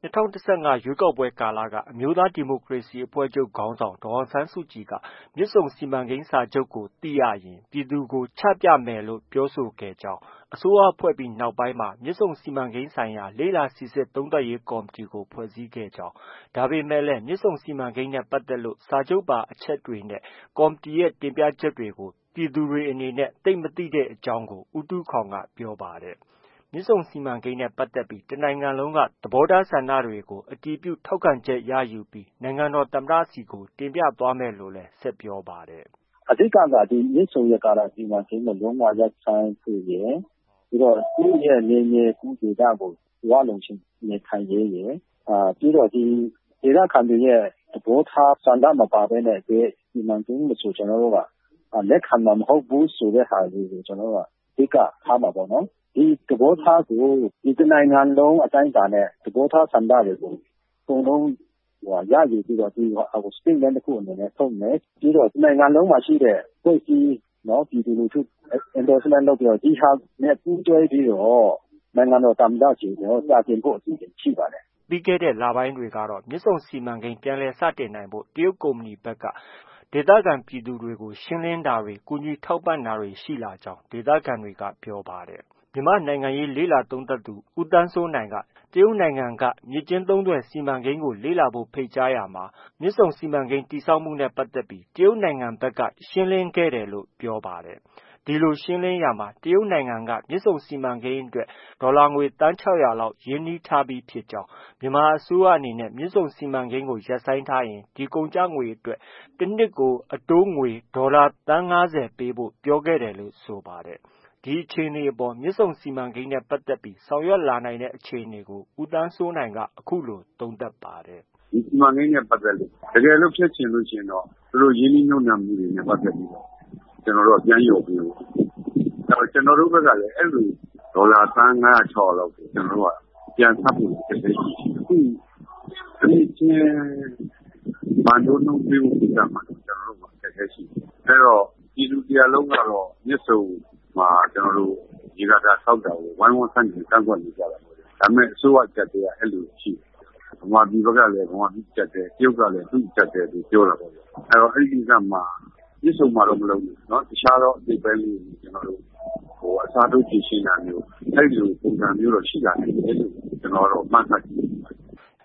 2015ရွေးကောက်ပွဲကာလကအမျိုးသားဒီမိုကရေစီအဖွဲ့ချုပ်ခေါင်းဆောင်ဒေါ်အောင်ဆန်းစုကြည်ကမြစ်ဆုံစီမံကိန်းစာချုပ်ကိုသိရရင်ပြည်သူကိုချပြမယ်လို့ပြောဆိုခဲ့ကြောင်းအစိုးရဖွဲ့ပြီးနောက်ပိုင်းမှာမြစ်ဆုံစီမံကိန်းဆိုင်ရာလေ့လာစစ်ဆေးသုံးသပ်ရေးကော်မတီကိုဖွဲ့စည်းခဲ့ကြောင်းဒါပေမဲ့လည်းမြစ်ဆုံစီမံကိန်းနဲ့ပတ်သက်လို့စာချုပ်ပါအချက်တွေနဲ့ကော်မတီရဲ့တင်ပြချက်တွေကိုပြည်သူတွေအနေနဲ့သိမသိတဲ့အကြောင်းကိုဦးတူးခေါင်ကပြောပါတယ်မြစ်ဆုံစီမံကိန်းနဲ့ပတ်သက်ပြီးတနိုင်ငံလုံးကသဘောထားဆန္ဒတွေကိုအတည်ပြုထောက်ခံချက်ရယူပြီးနိုင်ငံတော်သမ္မတစီကိုတင်ပြသွားမယ်လို့လည်းဆက်ပြောပါတယ်အဓိကကဒီမြစ်ဆုံရဲ့ကာလစီမံကိန်းကိုလုံးဝရပ်ဆိုင်းဖို့ရယ်ပြီးတော့သူ့ရဲ့နေမြေကူးဒေသကိုဝါလုံးချင်းနေထိုင်ရေးရယ်ပြီးတော့ဒီဒေသခံတွေရဲ့သဘောထားဆန္ဒမပါဘဲနဲ့ဒီစီမံကိန်းကိုဆိုကျွန်တော်တို့ကလက်ခံမှာမဟုတ်ဘူးဆိုတဲ့ဟာလေးကိုကျွန်တော်တို့ကအဓိကထားမှာပေါ့နော်ဒီသဘောထားကိုဒီနိုင်ငံလုံးအတိုင်းအတာနဲ့သဘောထားဆန္ဒတွေကိုအကုန်လုံးရယူပြီးတော့ဒီstatement တစ်ခုအနေနဲ့ထုတ်မယ်ပြီးတော့နိုင်ငံလုံးမှာရှိတဲ့ကိုယ်ကြီးနော်ပြည်သူလူထု endorsement လုပ်ပြီးတော့ဒီဟာနဲ့ပူးတွဲပြီးတော့နိုင်ငံတော်သမ္မတကြီးကိုစာတင်ဖို့အစီအစဉ်ရှိပါတယ်ပြီးခဲ့တဲ့လပိုင်းတွေကတော့မြစ်ဆုံစီမံကိန်းပြန်လည်စတင်နိုင်ဖို့တရုတ်ကုမ္ပဏီဘက်ကဒေသခံပြည်သူတွေကိုရှင်းလင်းတာတွေကူညီထောက်ပံ့တာတွေရှိလာကြောင်းဒေသခံတွေကပြောပါတယ်မြန်မာနိုင်ငံရေးလေ့လာသုံးသပ်သူဦးသန်းစိုးနိုင်ကတရုတ်နိုင်ငံကမြစ်ကျဉ်းသုံးသွယ်စီမံကိန်းကိုလေ့လာဖို့ဖိတ်ကြားရာမှာမြစ်ဆုံစီမံကိန်းတည်ဆောက်မှုနဲ့ပတ်သက်ပြီးတရုတ်နိုင်ငံဘက်ကရှင်းလင်းခဲ့တယ်လို့ပြောပါတယ်ဒီလိုရှင်းလင်းရာမှာတရုတ်နိုင်ငံကမြစ်ဆုံစီမံကိန်းအတွက်ဒေါ်လာငွေသန်း600လောက်ရင်းနှီးထားပြီးဖြစ်ကြောင်းမြန်မာအစိုးရအနေနဲ့မြစ်ဆုံစီမံကိန်းကိုရပ်ဆိုင်းထားရင်ဒီကုန်ကျငွေအတွက်တစ်နှစ်ကိုအတိုးငွေဒေါ်လာသန်း50ပေးဖို့ပြောခဲ့တယ်လို့ဆိုပါတယ်ဒီအခြေအနေအပေါ်မြစ်ဆုံစီမံကိန်းနဲ့ပတ်သက်ပြီးဆောင်ရွက်လာနိုင်တဲ့အခြေအနေကိုဦးသန်းစိုးနိုင်ကအခုလိုသုံးသပ်ပါတယ်ဒီစီမံကိန်းနဲ့ပတ်သက်လို့တကယ်လို့ဖြစ်ချင်လို့ရှိရင်တော့သူတို့ရင်းနှီးမြှုပ်နှံမှုတွေနဲ့ပတ်သက်ပြီးတော့ကျွန်တော်တို့ပြန်ရော်ပြီးတော့ကျွန်တော်တို့ဘက်ကလည်းအဲ့လိုဒေါ်လာသန်း900လောက်ကိုကျွန်တော်တို့ကပြန်ဆပ်ဖို့ဖြစ်နေပြီအခုဒီချင်းဘာလို့နှုတ်ပြီးဦးတာမှာကျွန်တော်တို့ကတကယ်ရှိအဲ့တော့ဒီလူတရားလုံးကတော့မြစ်ဆုံမှာကျွန်တော်တို့ဒီကတာဆောက်တာကိုဝိုင်းဝန်းဆန့်ကျင်ကန့်ကွက်နေကြတာပေါ့ဒါပေမဲ့အစိုးရချက်တွေကအဲ့လိုရှိဗမာပြည်ဘက်ကလည်းဗမာပြည်ချက်တယ်တရုတ်ကလည်းသူ့ချက်တယ်သူပြောတာပေါ့အဲ့တော့အဲ့ဒီကမှမြစ်ဆုံမှာတော့မလုပ်ဘူးเนาะတခြားတော့ဒီပဲလေးကျွန်တော်တို့အစားထိုးကြည့်ရှင်းတာမျိုးအဲ့လိုပုံစံမျိုးတော့ရှိတာနေတယ်လို့ကျွန်တော်တို့မှတ်သားကြည့်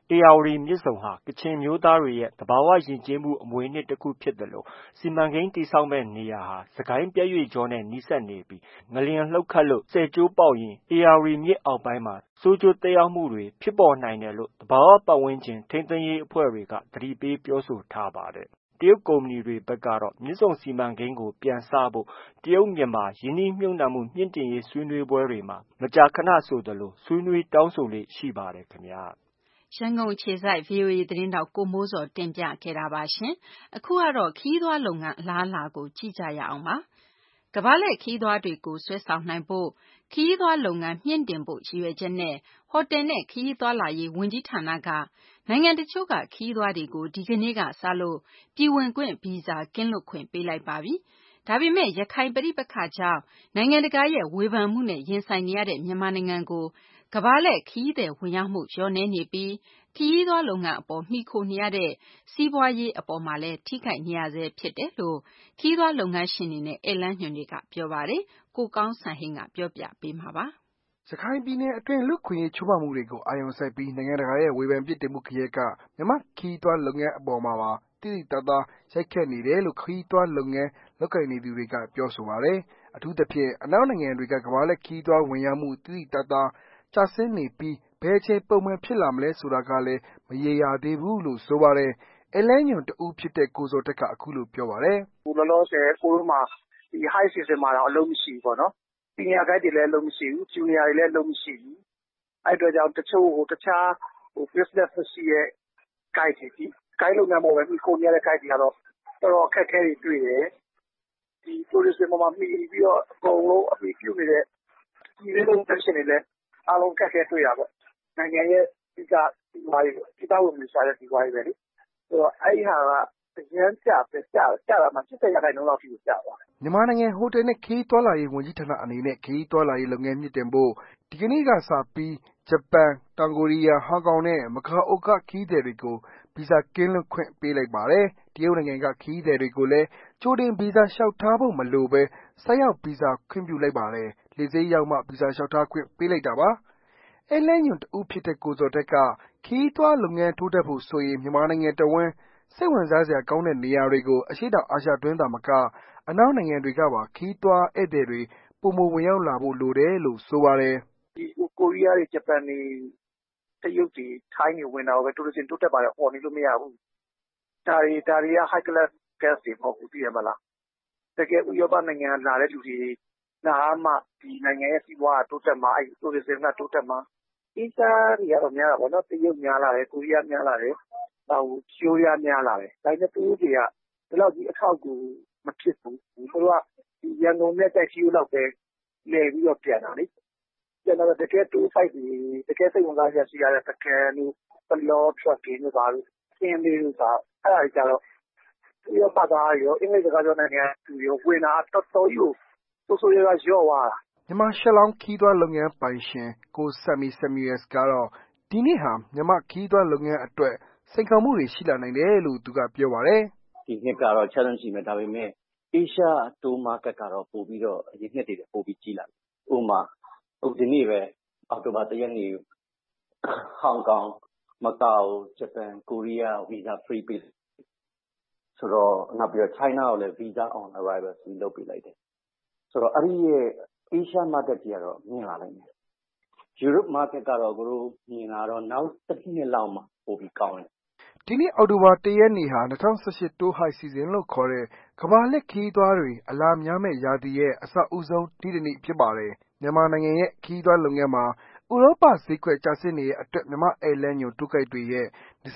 ဧရာဝတီမြစ်ဆုံဟာကချင်မျိုးသားတွေရဲ့သဘာဝယဉ်ကျေးမှုအမွေအနှစ်တစ်ခုဖြစ်သလိုစီမံကိန်းတည်ဆောက်မဲ့နေရာဟာစစ်ကိုင်းပြတ်ရွေ့ကြောနဲ့နီးစပ်နေပြီးငလျင်လှုပ်ခတ်လို့ဆယ်ကျိုးပေါက်ရင်ဧရာဝတီမြစ်အောက်ပိုင်းမှာဆိုးကျိုးသက်ရောက်မှုတွေဖြစ်ပေါ်နိုင်တယ်လို့သဘာဝပတ်ဝန်းကျင်ထိန်းသိမ်းရေးအဖွဲ့တွေကသတိပေးပြောဆိုထားပါတယ်။တရုတ်ကုမ္ပဏီတွေဘက်ကတော့မြစ်ဆုံစီမံကိန်းကိုပြန်စဖို့တရုတ်မြန်မာရင်းနှီးမြှုပ်နှံမှုမြင့်တင်ရေးဆွေးနွေးပွဲတွေမှာမကြာခဏဆိုသလိုဆွေးနွေးတောင်းဆိုလေ့ရှိပါတယ်ခင်ဗျာ။ရန်ကုန်အခြေစိုက် VOA သတင်းထောက်ကိုမိုးဇော်တင်ပြခဲ့တာပါရှင်။အခုကတော့ခရီးသွားလုပ်ငန်းအလားအလာကိုကြည့်ကြရအောင်ပါ။ကမ္ဘာလှည့်ခရီးသွားတွေကိုဆွဲဆောင်နိုင်ဖို့ခရီးသွားလုပ်ငန်းမြင့်တင်ဖို့ရည်ရွယ်ချက်နဲ့ဟိုတယ်နဲ့ခရီးသွားလာရေးဝန်ကြီးဌာနကနိုင်ငံတချို့ကခရီးသွားတွေကိုဒီကနေ့ကစလို့ပြည်ဝင်ခွင့်ဗီဇာကင်းလွတ်ခွင့်ပေးလိုက်ပါပြီ။ဒါပေမဲ့ရခိုင်ပဋိပက္ခကြောင့်နိုင်ငံတကာရဲ့ဝေဖန်မှုနဲ့ရင်ဆိုင်နေရတဲ့မြန်မာနိုင်ငံကိုကမ္ဘာလှည့်ခရီးသည်ဝင်ရောက်မှုလျော့နည်းနေပြီးခရီးသွားလုပ်ငန်းအပေါ်မှီခိုနေရတဲ့စီးပွားရေးအပေါ်မှာလည်းထိခိုက်နေရဆဲဖြစ်တယ်လို့ခရီးသွားလုပ်ငန်းရှင်တွေနဲ့ဧည့်လမ်းညွှန်တွေကပြောပါတယ်။ကိုကောင်းစံဟိန်းကပြောပြပေးမှာပါ။ရခိုင်ပြည်နယ်အတွင်းလူ့အခွင့်အရေးချိုးဖောက်မှုတွေကိုအာရုံစိုက်ပြီးနိုင်ငံတကာရဲ့ဝေဖန်ပြစ်တင်မှုဂယက်ကမြန်မာခရီးသွားလုပ်ငန်းအပေါ်မှာပါသိသိသာသာရိုက်ခတ်နေတယ်လို့ခရီးသွားလုပ်ငန်းလုပ်ကိုင်နေသူတွေကပြောဆိုပါတယ်။အထူးသဖြင့်အနောက်နိုင်ငံတွေကကမ္ဘာလှည့်ခရီးသွားဝင်ရောက်မှုသိသိသာသာကျဆင်းနေပြီးဘယ်အချိန်ပုံမှန်ဖြစ်လာမလဲဆိုတာကလည်းမရေရာသေးဘူးလို့ဆိုပါတယ်။ဧည့်လမ်းညွှန်တဦးဖြစ်တဲ့ကိုဇော်ထက်ကအခုလိုပြောပါတယ်။အခုလောလောဆယ်ကိုတို့မှာဒီ high season မှာတော့အလုပ်မရှိဘူးပေါ့နော်။ senior guide တွေလည်းအလုပ်မရှိဘူး။ junior တွေလည်းအလုပ်မရှိဘူး။အဲ့အတွက်ကြောင့်တချို့တခြားbusiness မရှိတဲ့ guide တွေဒီ guide လုပ်ငန်းပေါ်ပဲမှီခိုနေရတဲ့ guide တွေကတော့တော်တော်အခက်အခဲတွေတွေ့တယ်။ဒီ tourism ပေါ်မှာမှီပြီးတော့အကုန်လုံးအမှီပြုနေတဲ့ဒီလိုလုပ်ငန်းရှင်တွေလည်းအားလုံးအခက်အခဲတွေ့တာပေါ့။နိုင်ငံရဲ့အဓိကစီးပွားရေးပေါ့။ပြည်ပဝင်ငွေရှာတဲ့စီးပွားရေးပဲလေ။ဆိုတော့အဲ့ဒီဟာကအရမ်းကျတာမှ80% လောက်ထိကိုကျသွားတယ်။မြန်မာနိုင်ငံဟိုတယ်နဲ့ခရီးသွားလာရေးဝန်ကြီးဌာနအနေနဲ့ခရီးသွားလာရေးလုပ်ငန်းမြင့်တင်ဖို့ဒီကနေ့ကစပြီးဂျပန်၊တောင်ကိုရီးယား၊ဟောင်ကောင်နဲ့မကာအိုကခရီးသည်တွေကိုဗီဇာကင်းလွတ်ခွင့်ပေးလိုက်ပါတယ်။တရုတ်နိုင်ငံကခရီးသည်တွေကိုလည်းကြိုတင်ဗီဇာလျှောက်ထားဖို့မလိုဘဲဆိုက်ရောက်ဗီဇာခွင့်ပြုလိုက်ပါတယ်။လေဆိပ်ရောက်မှဗီဇာလျှောက်ထားခွင့်ပေးလိုက်တာပါ။ဧည့်လမ်းညွှန်တဦးဖြစ်တဲ့ကိုဇော်ထက်ကခရီးသွားလုပ်ငန်းတိုးတက်ဖို့ဆိုရင်မြန်မာနိုင်ငံတဝှမ်းစိတ်ဝင်စားစရာကောင်းတဲ့နေရာတွေကိုအရှေ့တောင်အာရှတွင်းသာမကအနောက်နိုင်ငံတွေကပါခရီးသွားဧည့်သည်တွေပိုမိုဝင်ရောက်လာဖို့လိုတယ်လို့ဆိုပါတယ်။ဒီကိုရီးယားတွေဂျပန်တွေတရုတ်တွေထိုင်းတွေဝင်တာကိုပဲ tourism တိုးတက်ပါတယ်អော်နေလို့မရဘူး။ဒါတွေက high class guest တွေမဟုတ်ဘူးသိရမလား။တကယ်ဥရောပနိုင်ငံကလာတဲ့လူတွေလာမှဒီနိုင်ငံရဲ့စီးပွားကတိုးတက်မှာအဲ့ tourism ကတိုးတက်မှာ။အေးရှားတွေကတော့များတာပေါ့နော်။တရုတ်များလာတယ်ကိုရီးယားများလာတယ်။တောင်ကိုရီးယားများလာတယ်။ဒါပေမဲ့သူတို့တွေကဒီလောက်ကြီးအထောက်အကူမဖြစ်ဘူး။သူတို့ကဒီရန်ကုန်နဲ့တိုက်ခီးလောက်ပဲလည်ပြီးတော့ပြန်တာလေ။ပြန်တော့တကယ် tour site တွေတကယ်စိတ်ဝင်စားစရာရှိရတဲ့ပကံတို့ပလော trucking တို့ပါလို့အင်းလေးတို့ပါအဲ့ဒါတွေကြတော့ဥရောပသားတွေရောအင်္ဂလိပ်စကားပြောနိုင်ငံသူတွေရောဝင်တာတော်တော်ကြီးကိုဆိုးရွားလျော့သွားတာ။မြန်မာရှက်လောင်းခီးသွားလုပ်ငန်းပိုင်ရှင်ကိုဆမ်မီဆမ်မြူအယ်စ်ကတော့ဒီနှစ်ဟာမြန်မာခီးသွားလုပ်ငန်းအတွက်စိန်ခေါ်မှုတွေရှိလာနိုင်တယ်လို့သူကပြောပါတယ်။ဒီနှစ်ကတော့ challenge ရှိမယ်ဒါပေမဲ့ Asia tour market ကတော့ပို့ပြီးတော့အရင်နှစ်တွေပို့ပြီးကြီးလာတယ်။ဥပမာဒီနေ့ပဲအောက်တိုဘာ1 ရက်နေ့ဟောင်ကောင်မကာအိုဂျပန်ကိုရီးယား visa free ပေးဆိုတော့နောက်ပြီးတော့ China ကိုလည်း visa on arrival ပြီးလုပ်ပေးလိုက်တယ်ဆိုတော့အဲ့ဒီရဲ့ Asia market ကြီးကတော့မြင်လာနိုင်တယ် Europe market ကတော့ကိုတို့မြင်လာတော့နောက်တစ်နှစ်လောက်မှပို့ပြီးကောင်းတယ်ဒီနေ့အောက်တိုဘာ1 ရက်နေ့ဟာ2018 Tour High Season လို့ခေါ်တဲ့ကမ္ဘာလှည့်ခရီးသွားတွေအလာများမဲ့ရာသီရဲ့အစဦးဆုံးနေ့တစ်နေ့ဖြစ်ပါတယ်။မြန်မာနိုင်ငံရဲ့ခရီးသွားလုပ်ငန်းမှာဥရောပဈေးကွက်ကျဆင်းနေတဲ့အတွက်မြန်မာဧည့်လမ်းညွှန်တိုးဂိုက်တွေရဲ့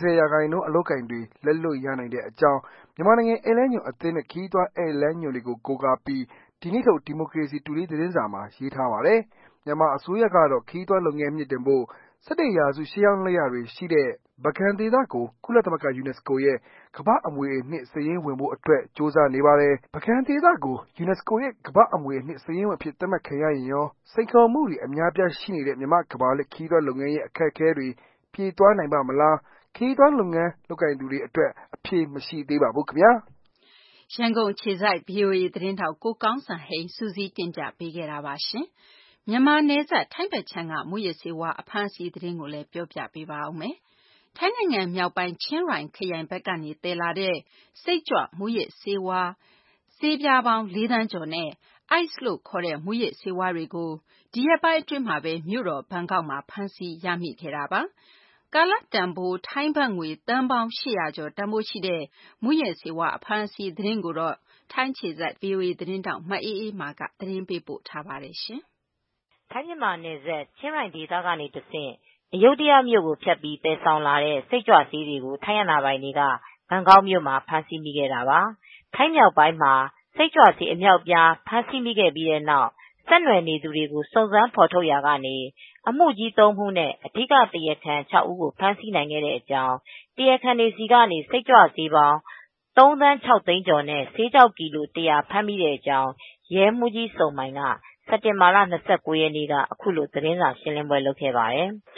20% အလုပ်ကိုင်တွေလက်လွတ်ရနိုင်တဲ့အကြောင်းမြန်မာနိုင်ငံဧည့်လမ်းညွှန်အသင်းနဲ့ခရီးသွားဧည့်လမ်းညွှန်တွေကိုကိုးကားပြီးဒီနေ့ထုတ်ဒီမိုကရေစီတူဒေးသတင်းစာမှာရေးထားပါတယ်။မြန်မာအစိုးရကတော့ခရီးသွားလုပ်ငန်းမြင့်တင်ဖို့17 ရာစုရှေးဟောင်းလက်ရာတွေရှိတဲ့ပုဂံဒေသကိုကုလသမဂ္ဂ UNESCO ရဲ့ကမ္ဘာ့အမွေအနှစ်စာရင်းဝင်ဖို့အတွက်ကြိုးစားနေပါတယ်။ပုဂံဒေသကို UNESCO ရဲ့ကမ္ဘာ့အမွေအနှစ်စာရင်းဝင်အဖြစ်သတ်မှတ်ခံရရင်ရောစိန်ခေါ်မှုတွေအများအပြားရှိနေတဲ့မြန်မာကမ္ဘာလှည့်ခရီးသွားလုပ်ငန်းရဲ့အခက်အခဲတွေပြေသွားနိုင်ပါ့မလား။ခရီးသွားလုပ်ငန်းလုပ်ကိုင်သူတွေအတွက်အဖြေမရှိသေးပါဘူးခင်ဗျာ။ရန်ကုန်အခြေစိုက် VOA သတင်းထောက်ကိုကောင်းစံဟိန်းစုစည်းတင်ပြပေးခဲ့တာပါရှင်။မြန်မာနယ်စပ်ထိုင်းဘက်ခြမ်းကမူးယစ်ဆေးဝါးအဖမ်းအဆီးသတင်းကိုလည်းပြောပြပေးပါဦးမယ်။ထိုင်းနိုင်ငံမြောက်ပိုင်းချင်းရိုင်ခရိုင်ဘက်ကနေသယ်လာတဲ့စိတ်ကြွမူးယစ်ဆေးပြားပေါင်း 4 သန်းကျော်နဲ့ Ice လို့ခေါ်တဲ့မူးယစ်ဆေးဝါးတွေကိုဒီရက်ပိုင်းအတွင်းမှာပဲမြို့တော်ဘန်ကောက်မှာဖမ်းဆီးရမိခဲ့တာပါ။ကာလတန်ဖိုးထိုင်းဘတ်ငွေသန်းပေါင်း800ကျော်တန်ဖိုးရှိတဲ့မူးယစ်ဆေးဝါးအဖမ်းအဆီးသတင်းကိုတော့ထိုင်းခြေစိုက် VOA သတင်းထောက်မအေးအေးမာကသတင်းပေးပို့ထားပါတယ်။ထိုင်းမြန်မာနယ်စပ်ချင်းရိုင်ဒေသကနေတဆင့်အယုဒ္ဓယမြို့ကိုဖြတ်ပြီးသယ်ဆောင်လာတဲ့စိတ်ကြွဆေးတွေကိုထိုင်းအာဏာပိုင်တွေကဘန်ကောက်မြို့မှာဖမ်းဆီးမိခဲ့တာပါ။ထိုင်းမြောက်ပိုင်းမှာစိတ်ကြွဆေးအမြောက်အမြားဖမ်းဆီးမိခဲ့ပြီးတဲ့နောက်ဆက်နွယ်နေသူတွေကိုစုံစမ်းဖော်ထုတ်ရာကနေအမှုကြီး3မှုနဲ့အဓိကတရားခံ6ဦးကိုဖမ်းဆီးနိုင်ခဲ့တဲ့အကြောင်းတရားခံတွေစီကနေစိတ်ကြွဆေးပေါင်း3 သန်း 6 သိန်းကျော်နဲ့ဆေးခြောက်ကီလို100ဖမ်းမိတဲ့အကြောင်းရဲမှူးကြီးစုံမိုင်ကစက်တင်ဘာလ 29 ရက်နေ့ကအခုလိုသတင်းစာရှင်းလင်းပွဲလုပ်ခဲ့ပါတယ်။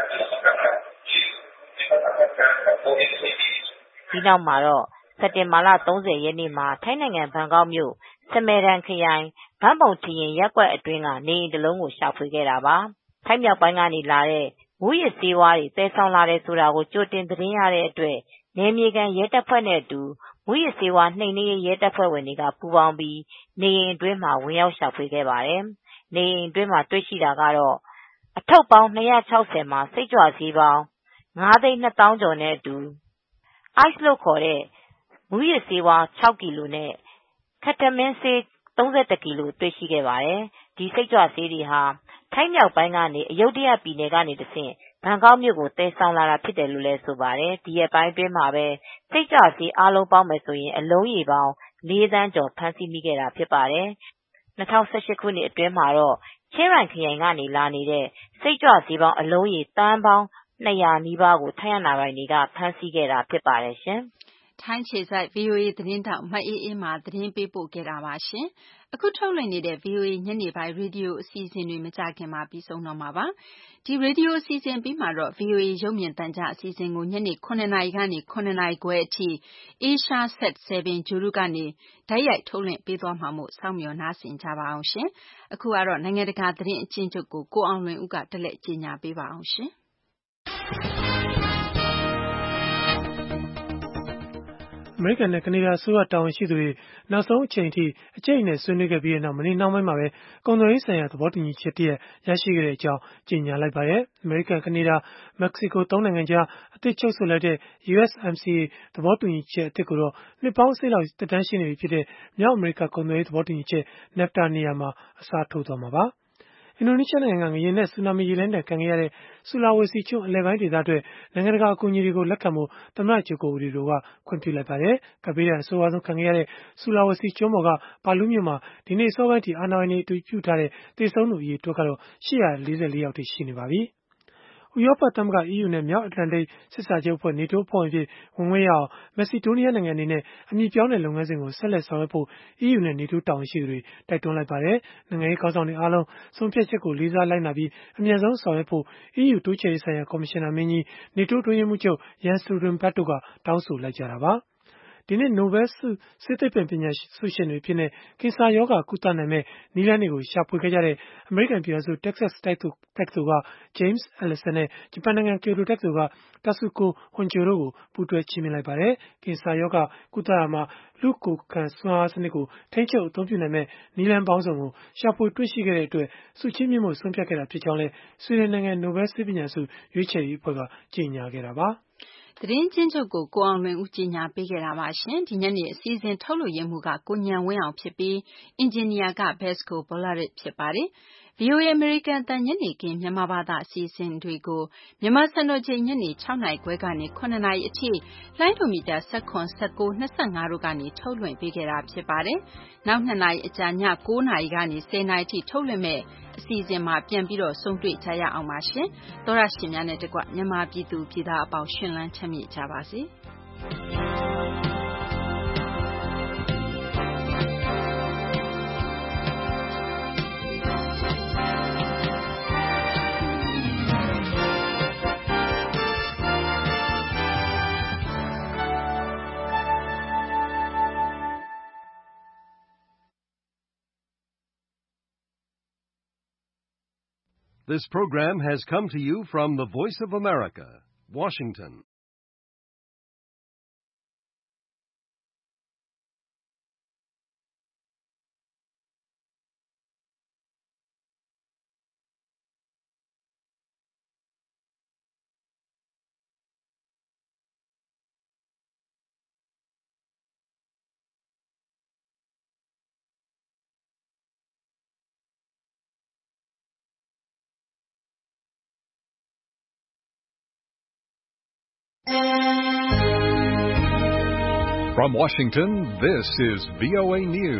ဒီနောက်မှာတော့စက်တင်ဘာလ 30 ရက်နေ့မှာထိုင်းနိုင်ငံဘန်ကောက်မြို့စမဲရန်ခရိုင်ဘန်းပုံထရင်ရပ်ကွက်အတွင်းကနေအိမ်တစ်လုံးကိုရှာဖွေခဲ့တာပါ။ထိုင်းမြောက်ပိုင်းကနေလာတဲ့မူးယစ်ဆေးဝါးတွေသယ်ဆောင်လာတယ်ဆိုတာကိုကြိုတင်သတင်းရတဲ့အတွက်နယ်မြေခံရဲတပ်ဖွဲ့နဲ့အတူမူးယစ်ဆေးဝါးနှိမ်နင်းရေးရဲတပ်ဖွဲ့ဝင်တွေကပူးပေါင်းပြီးနေအိမ်အတွင်းမှာဝင်ရောက်ရှာဖွေခဲ့ပါတယ်။နေအိမ်အတွင်းမှာတွေ့ရှိတာကတော့အထုပ်ပေါင်း260မှာစိတ်ကြွဆေးပေါင်း5,200,000 ကျော်နဲ့အတူ Ice လို့ခေါ်တဲ့မူးယစ်ဆေးဝါး6 ကီလိုနဲ့ကက်တမင်းဆေး31 ကီလိုတွေ့ရှိခဲ့ပါတယ်။ဒီစိတ်ကြွဆေးတွေဟာထိုင်းမြောက်ပိုင်းကနေအယုဒ္ဓယပြည်နယ်ကနေတဆင့်ဘန်ကောက်မြို့ကိုသယ်ဆောင်လာတာဖြစ်တယ်လို့လည်းဆိုပါတယ်။ဒီရက်ပိုင်းအတွင်းမှာပဲစိတ်ကြွဆေးအားလုံးပေါင်းမယ်ဆိုရင်အလုံးရေပေါင်း4 သန်းကျော်ဖမ်းဆီးမိခဲ့တာဖြစ်ပါတယ်။2018 ခုနှစ်အတွင်းမှာတော့ချင်းရိုင်ခရိုင်ကနေလာနေတဲ့စိတ်ကြွဆေးပေါင်းအလုံးရေသန်းပေါင်း200 နီးပါးကိုထိုင်းအာဏာပိုင်တွေကဖမ်းဆီးခဲ့တာဖြစ်ပါတယ်ရှင်။ထိုင်းခြေစိုက် VOA သတင်းထောက်မအေးအေးမာသတင်းပေးပို့ခဲ့တာပါ။အခုထုတ်လွှင့်နေတဲ့ VOA ညနေပိုင်းရေဒီယိုအစီအစဉ်တွေမကြာခင်မှာပြီးဆုံးတော့မှာပါ။ဒီရေဒီယိုအစီအစဉ်ပြီးမှာတော့ VOA ရုပ်မြင်သံကြားအစီအစဉ်ကိုညနေ9 နာရီကနေ9 နာရီခွဲအထိ Asia Set 7 ဂြိုဟ်တုကနေတိုက်ရိုက်ထုတ်လွှင့်ပေးသွားမှာမို့စောင့်မျှော်နားဆင်ကြပါအောင်။အခုကတော့နိုင်ငံတကာသတင်းအကျဉ်းချုပ်ကိုကိုအောင်လွင်ဦးကတက်လက်ကြေညာပေးပါအောင်။အမေရိကန်နဲ့ကနေဒါအစိုးရတာဝန်ရှိသူတွေနောက်ဆုံးအချိန်အထိအကျိတ်နဲ့ဆွေးနွေးခဲ့ပြီးတဲ့နောက်မနေ့နှောင်းပိုင်းမှာပဲကုန်သွယ်ရေးဆိုင်ရာသဘောတူညီချက်တရပ်ရရှိခဲ့တဲ့အကြောင်းကြေညာလိုက်ပါတယ်။အမေရိကန်ကနေဒါမက္ကဆီကို3နိုင်ငံကြားအသစ်ချုပ်ဆိုလိုက်တဲ့ USMCA သဘောတူညီချက်အသစ်ကိုတော့နှစ်ပေါင်းအစိတ်လောက်သက်တမ်းရှိနေပြီဖြစ်တဲ့မြောက်အမေရိကကုန်သွယ်ရေးသဘောတူညီချက် NAFTA နေရာမှာအစားထိုးသွားမှာပါ။အင်ဒိုနီးရှားနိုင်ငံကငလျင်နဲ့ဆူနာမီရေလှိုင်းဒဏ်ခံခဲ့ရတဲ့ဆူလာဝေစီကျွန်းအလယ်ပိုင်းဒေသအတွက်နိုင်ငံတကာအကူအညီတွေကိုလက်ခံဖို့သမ္မတဂျိုကိုဝီဒိုဒိုကခွင့်ပြုလိုက်ပါတယ်။ကပ်ဘေးဒဏ်အဆိုးဝါးဆုံးခံခဲ့ရတဲ့ဆူလာဝေစီကျွန်းပေါ်ကပါလူးမြို့မှာဒီနေ့အစောပိုင်းထိအာဏာပိုင်တွေအတည်ပြုထားတဲ့သေဆုံးသူအရေအတွက်ကတော့844 ယောက်ထိရှိနေပါပြီ။ဥရောပသမဂ္ဂ EU နဲ့မြောက်အတ္တလန်တိတ်စစ်စာချုပ်အဖွဲ့ NATO အဖွဲ့ဝင်အဖြစ်ဝင်ခွင့်ရအောင်မက်ဆီဒိုးနီးယားနိုင်ငံအနေနဲ့အမည်ပြောင်းတဲ့လုပ်ငန်းစဉ်ကိုဆက်လက်ဆောင်ရွက်ဖို့ EU နဲ့ NATO တာဝန်ရှိသူတွေတိုက်တွန်းလိုက်ပါတယ်။နိုင်ငံရေးခေါင်းဆောင်တွေအားလုံးဆုံးဖြတ်ချက်ကိုလေးစားလိုက်နာပြီးအမြန်ဆုံးဆောင်ရွက်ဖို့ EU တိုးချဲ့ရေးဆိုင်ရာကော်မရှင်နာမင်းကြီး NATO အတွင်းရေးမှူးချုပ် Jens Stoltenberg တို့ကတောင်းဆိုလိုက်ကြတာပါ။ဒီနှစ်နိုဘဲလ်ဆေးသိပ္ပံပညာဆုရှင်တွေအဖြစ်ကင်ဆာရောဂါကုသနိုင်မယ့်နည်းလမ်းတွေကိုရှာဖွေခဲ့ကြတဲ့အမေရိကန်ပြည်ထောင်စု Texas တက္ကသိုလ်က James Allison နဲ့ဂျပန်နိုင်ငံကျိုတိုတက္ကသိုလ်က Tasuku Honjo တို့ကိုပူးတွဲချီးမြှင့်လိုက်ပါတယ်။ကင်ဆာရောဂါကုသရာမှာလူ့ကိုယ်ခံစွမ်းအားစနစ်ကိုထိန်းချုပ်အသုံးပြုနိုင်မယ့်နည်းလမ်းပေါင်းစုံကိုရှာဖွေတွေ့ရှိခဲ့တဲ့အတွက်ဆုချီးမြှင့်ဖို့ဆုံးဖြတ်ခဲ့တာဖြစ်ကြောင်းလည်းဆွီဒင်နိုင်ငံနိုဘဲလ်ဆေးပညာဆုရွေးချယ်ရေးအဖွဲ့ကကြေညာခဲ့တာပါ။သတင်းချင်းချုပ်ကိုကိုအောင်လွင်ဦးကြီးညာပေးခဲ့တာပါရှင်။ဒီညနေအစည်းအဝေးထုတ်လွှင့်ရမှုကကိုညံဝင်းအောင်ဖြစ်ပြီးအင်ဂျင်နီယာက Besco Bolarit ဖြစ်ပါတယ်။ VOA အမေရိကန်အသံညနေခင်းမြန်မာဘာသာအစီအစဉ်တွေကိုမြန်မာစံတော်ချိန်ညနေ6 နာရီခွဲကနေ9 နာရီအထိလိုင်းဒိုမီတာ19 19 25တို့ကနေထုတ်လွှင့်ပေးခဲ့တာဖြစ်ပါတယ်။နောက်2နာရီအကြာည9 နာရီကနေ10 နာရီအထိထုတ်လွှင့်မဲ့အစီအစဉ်မှာပြန်ပြီးတော့ဆုံတွေ့ကြရအောင်ပါရှင်။သောရရှင်များနဲ့တကွမြန်မာပြည်သူပြည်သားအပေါင်းရှင်လန်းချမ်းမြေ့ကြပါစေ။ This program has come to you from the Voice of America, Washington. From Washington, this is VOA News.